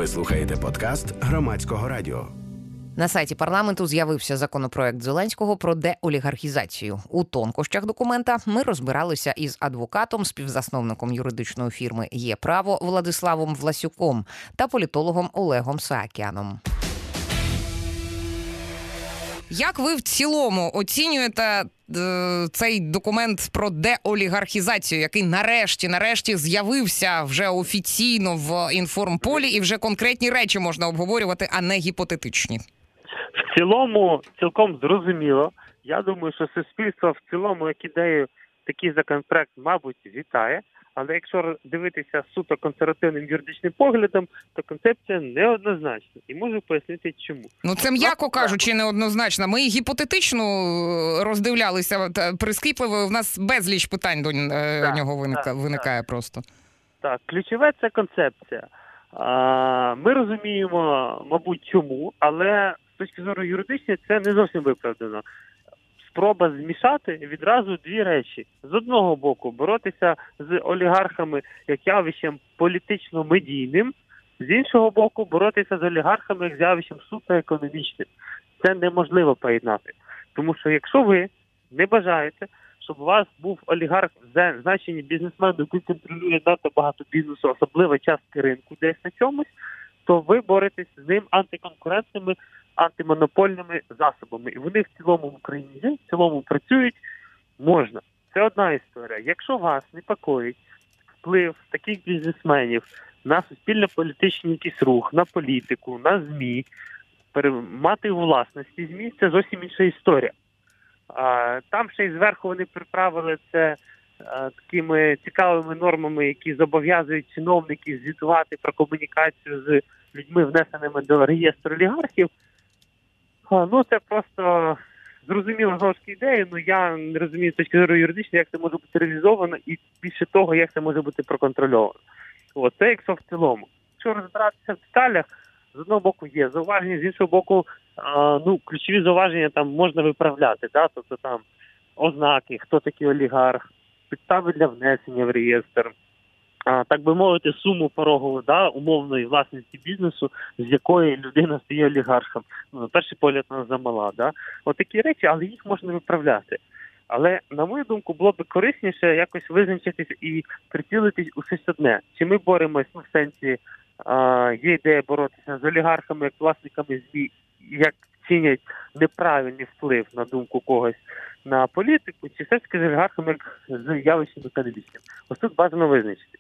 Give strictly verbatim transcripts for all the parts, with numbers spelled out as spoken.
Ви слухаєте подкаст Громадського радіо. На сайті парламенту з'явився законопроект Зеленського про деолігархізацію. У тонкощах документа ми розбиралися із адвокатом, співзасновником юридичної фірми «Є право» Владиславом Власюком та політологом Олегом Саакяном. Як ви в цілому оцінюєте е, цей документ про деолігархізацію, який нарешті, нарешті з'явився вже офіційно в інформполі і вже конкретні речі можна обговорювати, а не гіпотетичні? В цілому, цілком зрозуміло. Я думаю, що суспільство в цілому, як ідею, такий законопроект, мабуть, вітає. Але якщо дивитися суто консервативним юридичним поглядом, то концепція неоднозначна. І можу пояснити, чому. Ну, це м'яко кажучи неоднозначно. Ми гіпотетично роздивлялися прискіпливо. У нас безліч питань до так, нього виника, так, виникає так. просто. Так, ключове – це концепція. Ми розуміємо, мабуть, чому, але з точки зору юридичної це не зовсім виправдано. Спроба змішати відразу дві речі. З одного боку, боротися з олігархами як явищем політично-медійним, з іншого боку, боротися з олігархами як явищем суто економічним. Це неможливо поєднати. Тому що якщо ви не бажаєте, щоб у вас був олігарх в значенні бізнесмен, який контролює надто багато бізнесу, особливо частки ринку десь на чомусь, то ви боретесь з ним антиконкурентними, антимонопольними засобами. І вони в цілому в Україні є, в цілому працюють, можна. Це одна історія. Якщо вас непокоїть вплив таких бізнесменів на суспільно-політичний якийсь рух, на політику, на ЗМІ, мати у власності ЗМІ – це зовсім інша історія. А, там ще й зверху вони приправили це а, такими цікавими нормами, які зобов'язують чиновників звітувати про комунікацію з людьми, внесеними до реєстру олігархів. А, ну, це просто зрозуміло знову ж ідея, але я не розумію з точки зору юридичної, як це може бути реалізовано і більше того, як це може бути проконтрольовано. От, це якщо в цілому. Якщо розбиратися в деталях, з одного боку є зауваження, з іншого боку, а, ну, ключові зауваження там можна виправляти, да? Тобто там ознаки, хто такий олігарх, підстави для внесення в реєстр, а, так би мовити, суму порогову, да, умовної власності бізнесу, з якої людина стає олігархом. Ну, на перший погляд, вона замала. Да? От такі речі, але їх можна виправляти. Але, на мою думку, було б корисніше якось визначитись і прицілитись у щось одне. Чи ми боремось, ну, в сенсі, а, є ідея боротися з олігархами, як власниками ЗМІ, як чинять неправильний вплив, на думку когось, на політику, чи все ж таки з олігархами, як з явищем економічним. Ось тут бажано визначити.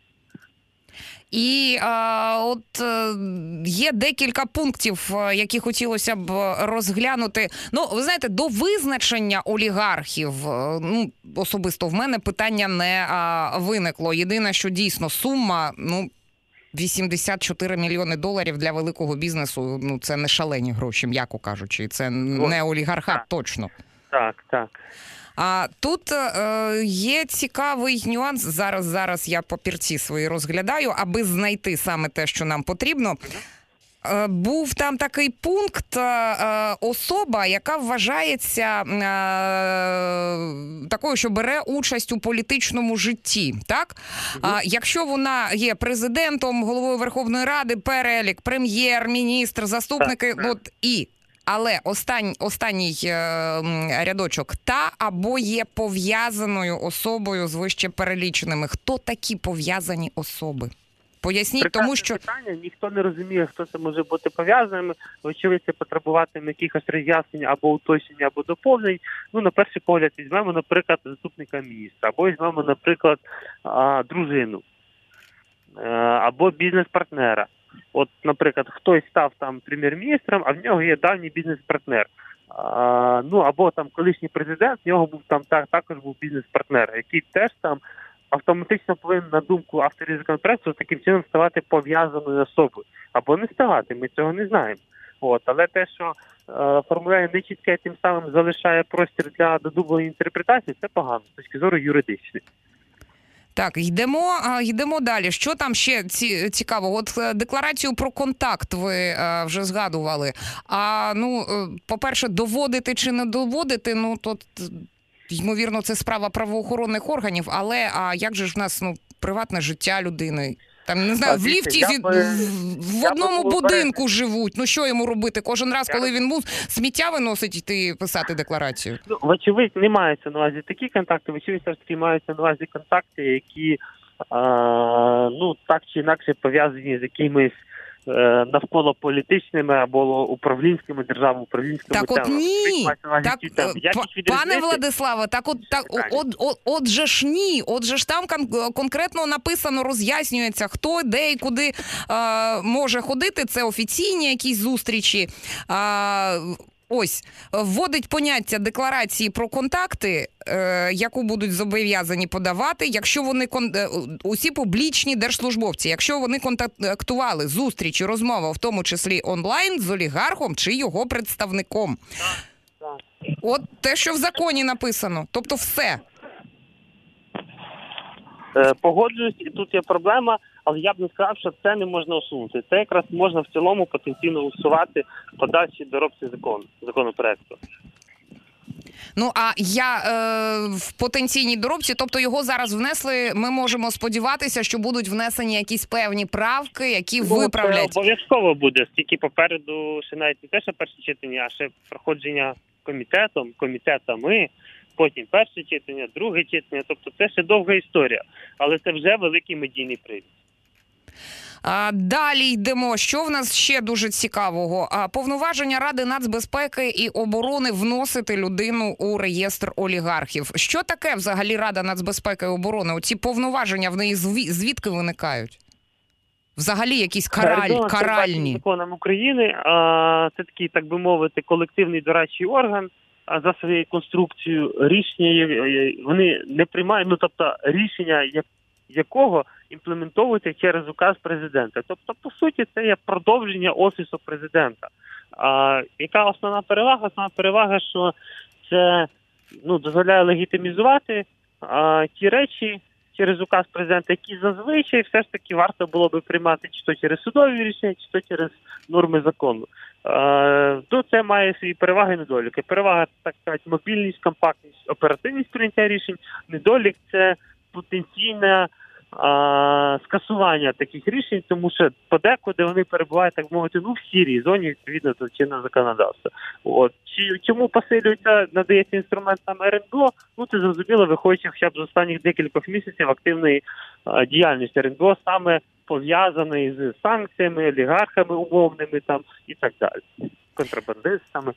І а, от е, є декілька пунктів, які хотілося б розглянути. Ну, ви знаєте, до визначення олігархів, ну, особисто в мене питання не а, виникло. Єдине, що дійсно сума, ну, вісімдесят чотири мільйони доларів для великого бізнесу, ну, це не шалені гроші, м'яко кажучи. Це не олігархат, так. Точно. Так, так. А тут е, є цікавий нюанс. Зараз, зараз я папірці свої розглядаю, аби знайти саме те, що нам потрібно. Е, був там такий пункт, е, особа, яка вважається е, такою, що бере участь у політичному житті. Так? Угу. А якщо вона є президентом, головою Верховної Ради, перелік, прем'єр-міністр, заступники, так, так. От, і... Але остань, останній е, рядочок та або є пов'язаною особою з вище переліченими. Хто такі пов'язані особи? Поясніть, прекрасне тому що... питання, ніхто не розуміє, хто це може бути пов'язаними. Очевидно, це потребуватиме якихось роз'яснень або уточнень, або доповнень. Ну, на перший погляд, візьмемо, наприклад, заступника міністра, або візьмемо, наприклад, а, дружину, а, або бізнес-партнера. От, наприклад, хтось став там прем'єр-міністром, а в нього є давній бізнес-партнер. А, ну, або там колишній президент, в нього був там так, також був бізнес-партнер, який теж там автоматично повинен, на думку авторів законопроекту, таким чином ставати пов'язаною особою. Або не ставати, ми цього не знаємо. От, але те, що е, формулює нечітке, тим самим залишає простір для додуманої інтерпретації, це погано, з точки зору юридичної. Так, йдемо, йдемо далі. Що там ще ці, цікаво? От декларацію про контакт ви а, вже згадували. А, ну, по-перше, доводити чи не доводити, ну, то, ймовірно, це справа правоохоронних органів, але а як же ж в нас, ну, приватне життя людини? Там, не знаю, А, в дивіться, ліфті я зі- би- в, в я одному би був будинку живуть. Ну що йому робити? Кожен раз, Я- коли він мус, сміття виносить, йти писати декларацію. Ну, вочевидь, не мається на увазі такі контакти, вочевидь, все ж таки маються на увазі контакти, які а, ну, так чи інакше пов'язані з якимись е, навколо політичними або управлінськими державами, управлінськими Так от темами. ні, Вочевидь, мається на увазі так, ті теми. е, Як па- їх пане відрізнити? Владиславе, так от, так, Питання. от, от, от же ж ні, от же ж там кон- конкретно написано, роз'яснюється, хто, де і куди е, може ходити, це офіційні якісь зустрічі. Е, Ось, вводить поняття декларації про контакти, е, яку будуть зобов'язані подавати, якщо вони кон... е, усі публічні держслужбовці, якщо вони контактували зустрічі, розмова, в тому числі онлайн, з олігархом чи його представником. Так. От те, що в законі написано, тобто все. Е, Погоджуюсь, і тут є проблема, але я б не сказав, що це не можна усунути. Це якраз можна в цілому потенційно усувати подальші доробці закону, законопроекту. Ну, а я е, в потенційній доробці, тобто його зараз внесли, ми можемо сподіватися, що будуть внесені якісь певні правки, які Ну, виправлять. Це обов'язково буде, стільки попереду ще навіть не те, що перше читання, а ще проходження комітетом, комітетами, потім перше читання, друге читання. Тобто це ще довга історія, але це вже великий медійний привід. А, далі йдемо. Що в нас ще дуже цікавого? А, повноваження Ради нацбезпеки і оборони вносити людину у реєстр олігархів. Що таке взагалі Рада нацбезпеки і оборони? Оці повноваження в неї зві- звідки виникають? Взагалі якісь караль, Передано це каральні. законом України. А, це такий, так би мовити, колективний дорадчий орган. А за своєю конструкцією рішення є- вони не приймають, ну тобто рішення як- якого імплементовується через указ президента. Тобто, по суті, це є продовження офісу президента. А яка основна перевага? Основна перевага, що це ну дозволяє легітимізувати а, ті речі через указ президента, які зазвичай все ж таки варто було би приймати чи то через судові рішення, чи то через норми закону. Е, то це має свої переваги і недоліки. Перевага, так сказати, мобільність, компактність, оперативність прийняття рішень. Недолік – це потенційне а, скасування таких рішень, тому що подекуди вони перебувають, так мовити, ну в сірій зоні відповідно до чинного законодавства. От. Чи, чому посилюється, надається інструмент там РНБО? Ну це зрозуміло, виходячи хоча б з останніх декількох місяців активної а, діяльності РНБО саме пов'язаний з санкціями, олігархами умовними там і так далі, контрабандистами.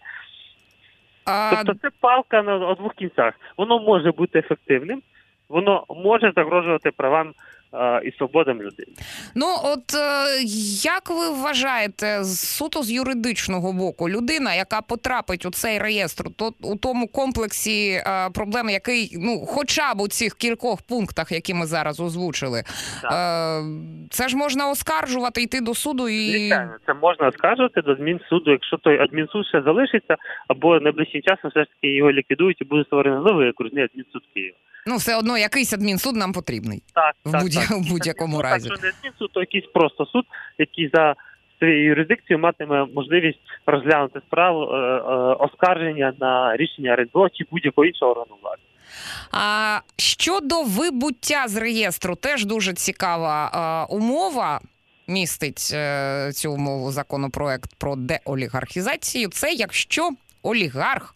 А, Тобто це палка на на двох кінцях. Воно може бути ефективним, воно може загрожувати правам е, і свободам людей. Ну, от е, як ви вважаєте, з- суто з юридичного боку, людина, яка потрапить у цей реєстр, то у тому комплексі е, проблем, який, ну, хоча б у цих кількох пунктах, які ми зараз озвучили, е, це ж можна оскаржувати, йти до суду і... Звичайно, це можна оскаржувати до адмінсуду, якщо той адмінсуд ще залишиться, або найближчим часом все ж таки його ліквідують і буде створений новий окружний адмінсуд Києва. Ну, все одно якийсь адмінсуд нам потрібний. Так, В так, будь- так. в будь-якому Так, разі. Якщо не адмінсуд, то якийсь просто суд, який за своєю юрисдикцією матиме можливість розглянути справу е, е, оскарження на рішення РНБО чи будь-якого іншого органу влади. А щодо вибуття з реєстру, теж дуже цікава а, умова. Містить е, цю умову законопроект про деолігархізацію. Це якщо олігарх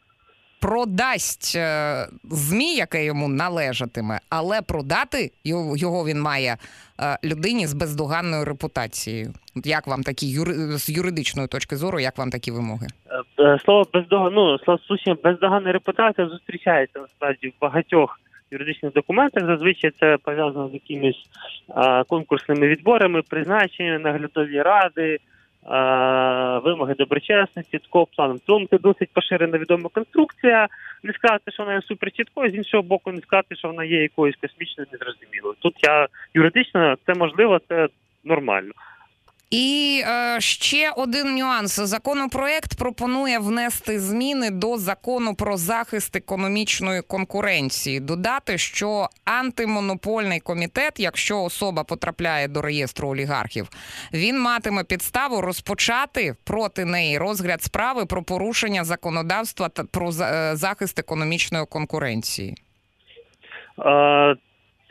продасть е, ЗМІ, яке йому належатиме, але продати його, його він має е, людині з бездоганною репутацією. От як вам такі юри, з юридичної точки зору, як вам такі вимоги? Е, е, Слово бездоган, ну, слово сучасне бездоганна репутація зустрічається насправді в багатьох юридичних документах. Зазвичай це пов'язано з якимись а, конкурсними відборами, призначеннями, наглядові ради, а, вимоги доброчесності, такого плану. Тому це досить поширена відома конструкція. Не сказати, що вона є суперчіткою, з іншого боку, не сказати, що вона є якоюсь космічною, незрозумілою. Тут я юридично, це можливо, це нормально. І е, ще один нюанс. Законопроект пропонує внести зміни до Закону про захист економічної конкуренції. Додати, що антимонопольний комітет, якщо особа потрапляє до реєстру олігархів, він матиме підставу розпочати проти неї розгляд справи про порушення законодавства та про захист економічної конкуренції. Е,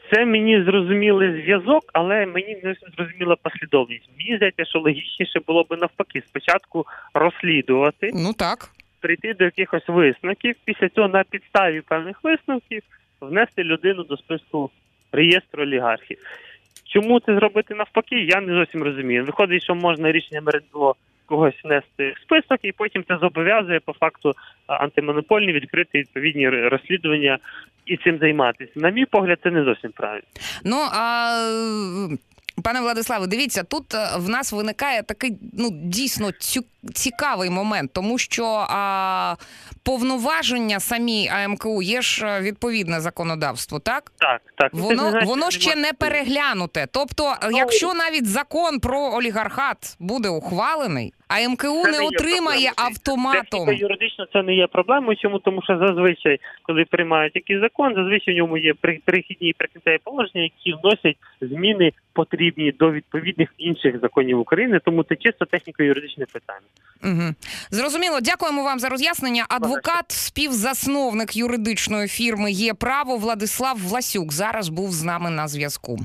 Це мені зрозумілий зв'язок, але мені не зрозуміла послідовність. Мені здається, що логічніше було б навпаки спочатку розслідувати, Ну так. прийти до якихось висновків, після цього на підставі певних висновків внести людину до списку реєстру олігархів. Чому це зробити навпаки, я не зовсім розумію. Виходить, що можна рішенням РНБО когось внести в список, і потім це зобов'язує по факту антимонопольні відкрити відповідні розслідування і цим займатися. На мій погляд, це не зовсім правильно. Ну, а... Пане Владиславе, дивіться, тут в нас виникає такий, ну, дійсно цю, цікавий момент, тому що а, повноваження самій А М К У є ж відповідне законодавство, так? Так, так. Воно, це, воно ще не переглянуте. Тобто, ну, якщо навіть закон про олігархат буде ухвалений, А М К У це не, не отримає автоматом. Техніко юридично це не є проблемою. Чому? Тому що зазвичай, коли приймають якийсь закон, зазвичай в ньому є перехідні і прикінцеві положення, які вносять зміни потрібні до відповідних інших законів України. Тому це чисто техніко-юридичне питання. Угу. Зрозуміло. Дякуємо вам за роз'яснення. Адвокат, співзасновник юридичної фірми «Є право» Владислав Власюк зараз був з нами на зв'язку.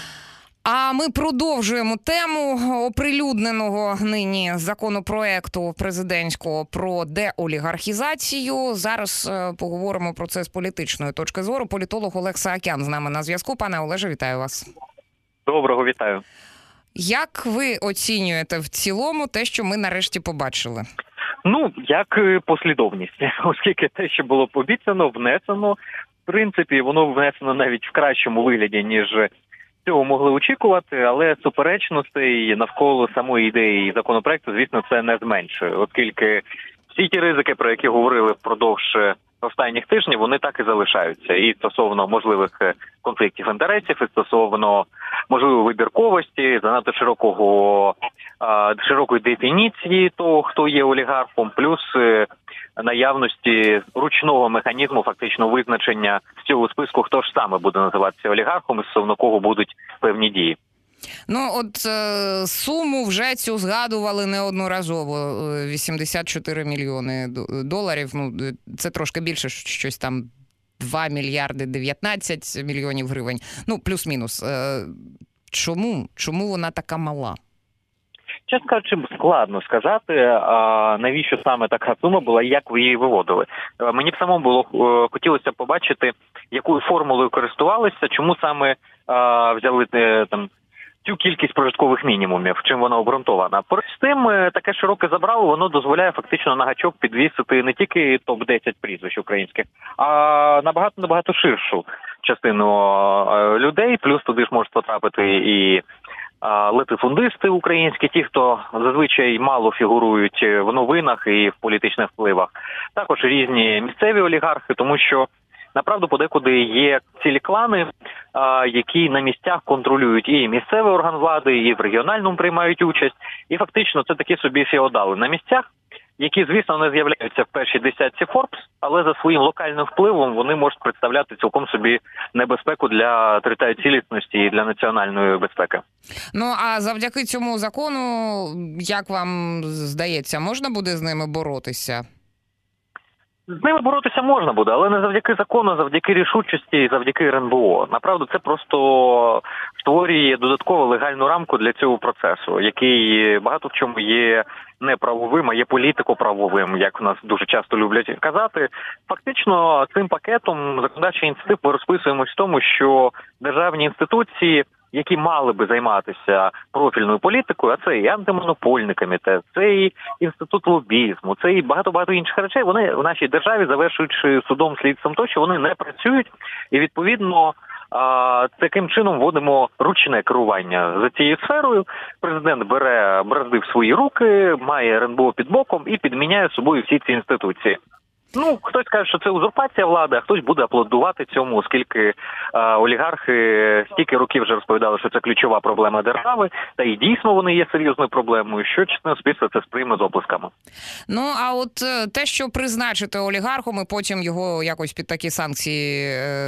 А ми продовжуємо тему оприлюдненого нині законопроекту президентського про деолігархізацію. Зараз поговоримо про це з політичної точки зору. Політолог Олег Саакян з нами на зв'язку. Пане Олеже, вітаю вас. Доброго, вітаю. Як ви оцінюєте в цілому те, що ми нарешті побачили? Ну, як послідовність, оскільки те, що було пообіцяно, внесено, в принципі, воно внесено навіть в кращому вигляді, ніж цього могли очікувати, але суперечностей навколо самої ідеї законопроекту, звісно, це не зменшує, оскільки всі ті ризики, про які говорили впродовж останніх тижнів, вони так і залишаються. І стосовно можливих конфліктів інтересів, і стосовно можливої вибірковості, занадто широкого, широкої дефініції того, хто є олігархом, плюс наявності ручного механізму фактично визначення з цього списку, хто ж саме буде називатися олігархом і стосовно кого будуть певні дії. Ну, от е, суму вже цю згадували неодноразово. вісімдесят чотири мільйони доларів. Ну, це трошки більше, щось там два мільярди дев'ятнадцять мільйонів гривень. Ну, плюс-мінус. Е, чому? Чому вона така мала? Чесно кажучи, складно сказати, а навіщо саме така сума була і як ви її виводили. Мені б самому було хотілося побачити, якою формулою користувалися, чому саме а, взяли там цю кількість прожиткових мінімумів, чим вона обґрунтована. Поряд з тим, таке широке забрало, воно дозволяє фактично на гачок підвісити не тільки топ десять прізвищ українських, а набагато-набагато ширшу частину людей, плюс туди ж можуть потрапити і латифундисти українські, ті, хто зазвичай мало фігурують в новинах і в політичних впливах. Також різні місцеві олігархи, тому що, направду, подекуди є цілі клани, які на місцях контролюють і місцевий орган влади, і в регіональному приймають участь. І фактично це такі собі феодали на місцях, які, звісно, не з'являються в першій десятці Forbes, але за своїм локальним впливом вони можуть представляти цілком собі небезпеку для територіальної цілісності і для національної безпеки. Ну, а завдяки цьому закону, як вам здається, можна буде з ними боротися? З ними боротися можна буде, але не завдяки закону, а завдяки рішучості і завдяки Р Н Б О. Направду, це просто створює додаткову легальну рамку для цього процесу, який багато в чому є не правовим, а є політико-правовим, як в нас дуже часто люблять казати. Фактично, цим пакетом законодавчої ініціативи ми розписуємось в тому, що державні інституції, які мали би займатися профільною політикою, а це і антимонопольний комітет, це і інститут лобізму, це і багато-багато інших речей, вони в нашій державі, завершуючи судом, слідством тощо, вони не працюють, і відповідно а, таким чином вводимо ручне керування за цією сферою. Президент бере бразди в свої руки, має Р Н Б О під боком і підміняє собою всі ці інституції. Ну, хтось каже, що це узурпація влади, а хтось буде аплодувати цьому, оскільки е, олігархи стільки років вже розповідали, що це ключова проблема держави, та і дійсно вони є серйозною проблемою, що частина суспільства це сприйме з оплесками. Ну, а от те, що призначити олігархом і потім його якось під такі санкції,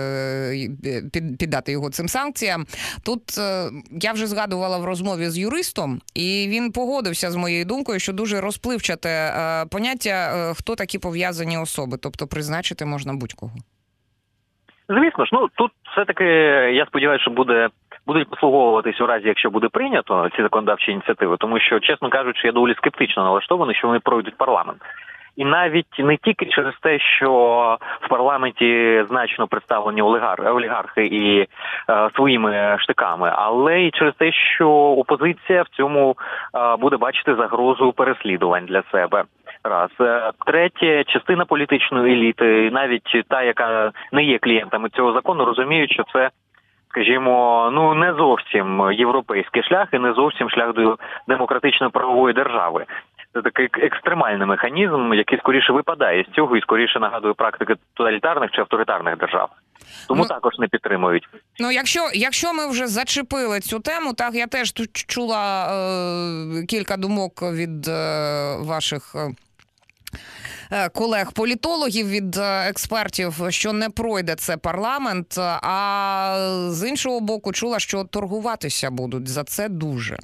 е, під, піддати його цим санкціям, тут е, я вже згадувала в розмові з юристом, і він погодився з моєю думкою, що дуже розпливчате е, поняття, е, хто такі пов'язані особи. Тобто призначити можна будь-кого. Звісно ж, ну тут все-таки я сподіваюся, що буде будуть послуговуватись у разі, якщо буде прийнято ці законодавчі ініціативи, тому що, чесно кажучи, я доволі скептично налаштований, що вони пройдуть парламент. І навіть не тільки через те, що в парламенті значно представлені олігархи, олігархи і е, своїми штиками, але і через те, що опозиція в цьому е, буде бачити загрозу переслідувань для себе. Раз. Третє, частина політичної еліти, навіть та, яка не є клієнтами цього закону, розуміють, що це, скажімо, ну не зовсім європейський шлях і не зовсім шлях до демократичної правової держави. Це такий екстремальний механізм, який скоріше випадає з цього і скоріше нагадує практики тоталітарних чи авторитарних держав. Тому ну, також не підтримують. Ну, якщо, якщо ми вже зачепили цю тему, так, я теж тут чула е, кілька думок від е, ваших е, колег-політологів, від е, експертів, що не пройде це парламент, а з іншого боку чула, що торгуватися будуть за це дуже.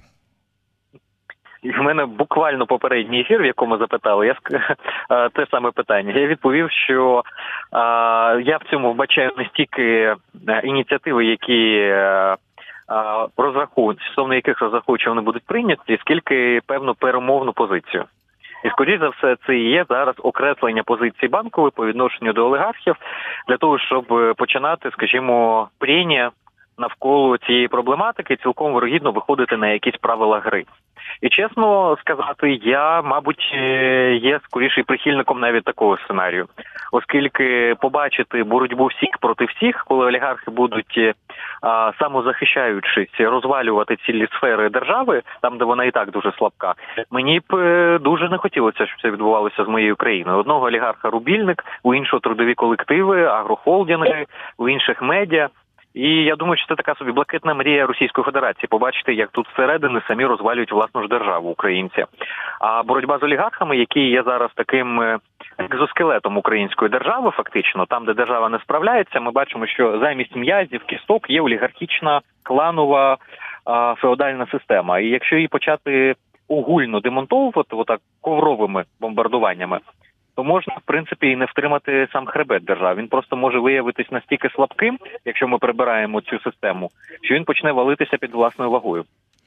І в мене буквально попередній ефір, в якому запитали, я те саме питання. Я відповів, що а, я в цьому вбачаю не стільки ініціативи, які а, розраховують, стосовно яких розраховують, що вони будуть прийняті, скільки певну перемовну позицію. І, скоріш за все, це і є зараз окреслення позиції Банкової по відношенню до олігархів, для того, щоб починати, скажімо, прення навколо цієї проблематики, цілком вирогідно виходити на якісь правила гри. І чесно сказати, я, мабуть, є скоріше прихильником навіть такого сценарію. Оскільки побачити боротьбу всіх проти всіх, коли олігархи будуть, а, самозахищаючись, розвалювати цілі сфери держави, там, де вона і так дуже слабка, мені б дуже не хотілося, щоб це відбувалося з моєю країною. Одного олігарха рубільник, у іншого трудові колективи, агрохолдинги, у інших медіа. І я думаю, що це така собі блакитна мрія Російської Федерації. Побачити, як тут всередини самі розвалюють власну ж державу українці. А боротьба з олігархами, які є зараз таким екзоскелетом української держави, фактично, там, де держава не справляється, ми бачимо, що замість м'язів, кісток є олігархічна, кланова, а, феодальна система. І якщо її почати огульно демонтовувати, отак, ковровими бомбардуваннями, то можна, в принципі, і не втримати сам хребет держави. Він просто може виявитись настільки слабким, якщо ми прибираємо цю систему, що він почне валитися під власною вагою.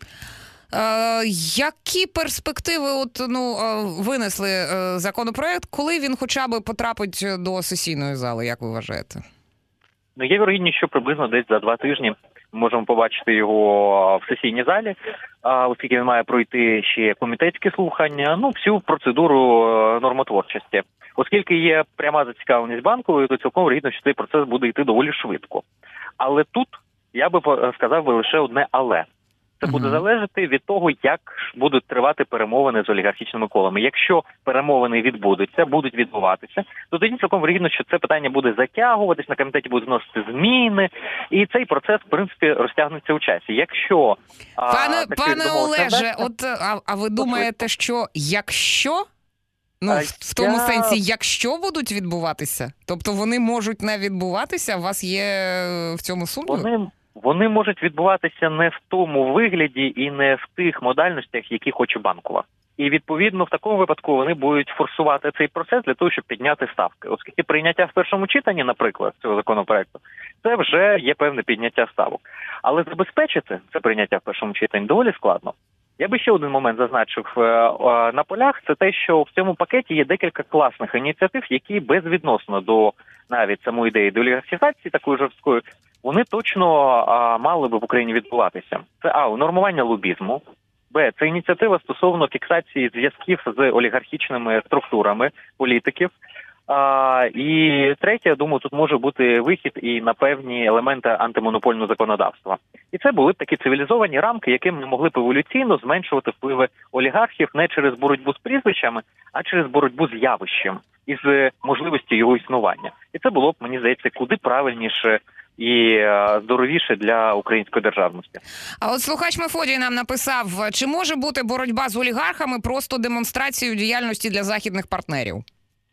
Е, які перспективи от, ну, винесли е, законопроект, коли він хоча б потрапить до сесійної зали, як ви вважаєте? Ну, є вірогідність, що приблизно десь за два тижні ми можемо побачити його в сесійній залі, оскільки він має пройти ще комітетські слухання, ну, всю процедуру нормотворчості. Оскільки є пряма зацікавленість Банкової, то цілком вірогідно, що цей процес буде йти доволі швидко. Але тут я би сказав би лише одне «але». Це буде залежати від того, як будуть тривати перемовини з олігархічними колами. Якщо перемовини відбудуться, будуть відбуватися, то тоді цілком вірогідно, що це питання буде затягуватись, на комітеті будуть вносити зміни, і цей процес, в принципі, розтягнеться у часі. Якщо пане а, пане Олеже, от а, а ви думаєте, що якщо? Ну, а в тому я... сенсі, якщо будуть відбуватися, тобто вони можуть не відбуватися, у вас є в цьому сумнів? Вони... Вони можуть відбуватися не в тому вигляді і не в тих модальностях, які хоче Банкова. І, відповідно, в такому випадку вони будуть форсувати цей процес для того, щоб підняти ставки. Оскільки прийняття в першому читанні, наприклад, цього законопроекту, це вже є певне підняття ставок. Але забезпечити це прийняття в першому читанні доволі складно. Я би ще один момент зазначив на полях, це те, що в цьому пакеті є декілька класних ініціатив, які безвідносно до навіть самої ідеї деолігархізації такої жорсткої, вони точно а, мали би в Україні відбуватися. Це а, унормування лобізму, б, це ініціатива стосовно фіксації зв'язків з олігархічними структурами політиків, а, і третє, я думаю, тут може бути вихід і на певні елементи антимонопольного законодавства. І це були б такі цивілізовані рамки, яким ми могли б еволюційно зменшувати впливи олігархів не через боротьбу з прізвищами, а через боротьбу з явищем і з можливістю його існування. І це було б, мені здається, куди правильніше і здоровіше для української державності. А от слухач Мефодій нам написав, чи може бути боротьба з олігархами просто демонстрацією діяльності для західних партнерів?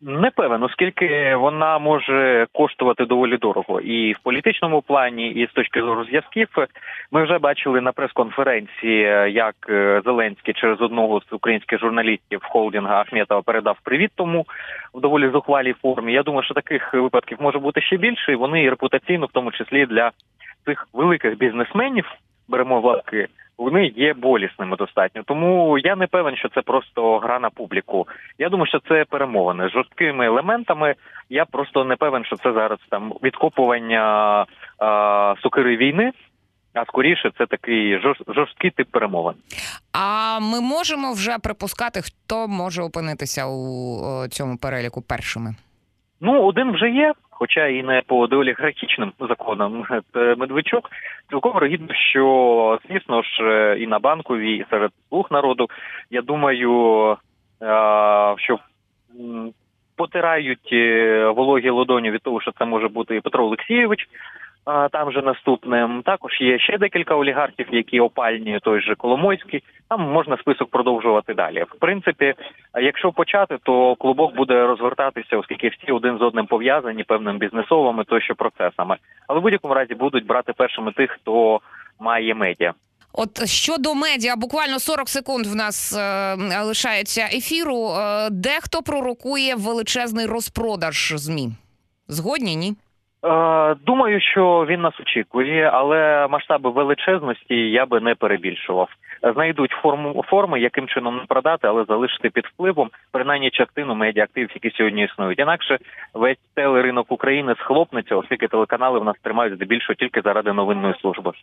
Не певен, оскільки вона може коштувати доволі дорого. І в політичному плані, і з точки зору зв'язків. Ми вже бачили на прес-конференції, як Зеленський через одного з українських журналістів холдинга Ахметова передав привіт тому в доволі зухвалій формі. Я думаю, що таких випадків може бути ще більше, і вони репутаційно, в тому числі для цих великих бізнесменів, беремо в лапки, вони є болісними достатньо. Тому я не певен, що це просто гра на публіку. Я думаю, що це перемовини з жорсткими елементами. Я просто не певен, що це зараз там відкопування а, сокири війни, а скоріше це такий жорсткий тип перемовин. А ми можемо вже припускати, хто може опинитися у цьому переліку першими? Ну, один вже є, хоча і не по деолігархічним законам. Це Медведчук. Цілком вірогідно, що, звісно ж, і на Банковій, і серед слуг народу, я думаю, що потирають вологі ладоні від того, що це може бути і Петро Олексійович, там же наступним. Також є ще декілька олігархів, які опальні, той же Коломойський. Там можна список продовжувати далі. В принципі, якщо почати, то клубок буде розгортатися, оскільки всі один з одним пов'язані певними бізнесовими тощо процесами. Але в будь-якому разі будуть брати першими тих, хто має медіа. От щодо медіа, буквально сорок секунд в нас е, лишається ефіру. Е, дехто пророкує величезний розпродаж ЗМІ. Згодні, ні? Думаю, що він нас очікує, але масштаби величезності я би не перебільшував. Знайдуть форму, форми, яким чином не продати, але залишити під впливом принаймні частину медіаактивів, які сьогодні існують. Інакше весь телеринок України схлопнеться, оскільки телеканали в нас тримають здебільшого тільки заради новинної служби.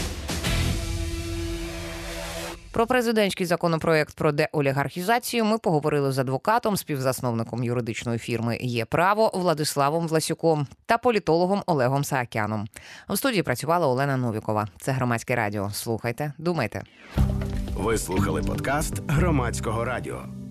Про президентський законопроект про деолігархізацію ми поговорили з адвокатом, співзасновником юридичної фірми «Є право» Владиславом Власюком та політологом Олегом Саакяном. У студії працювала Олена Новікова. Це Громадське радіо. Слухайте, думайте. Ви слухали подкаст Громадського радіо.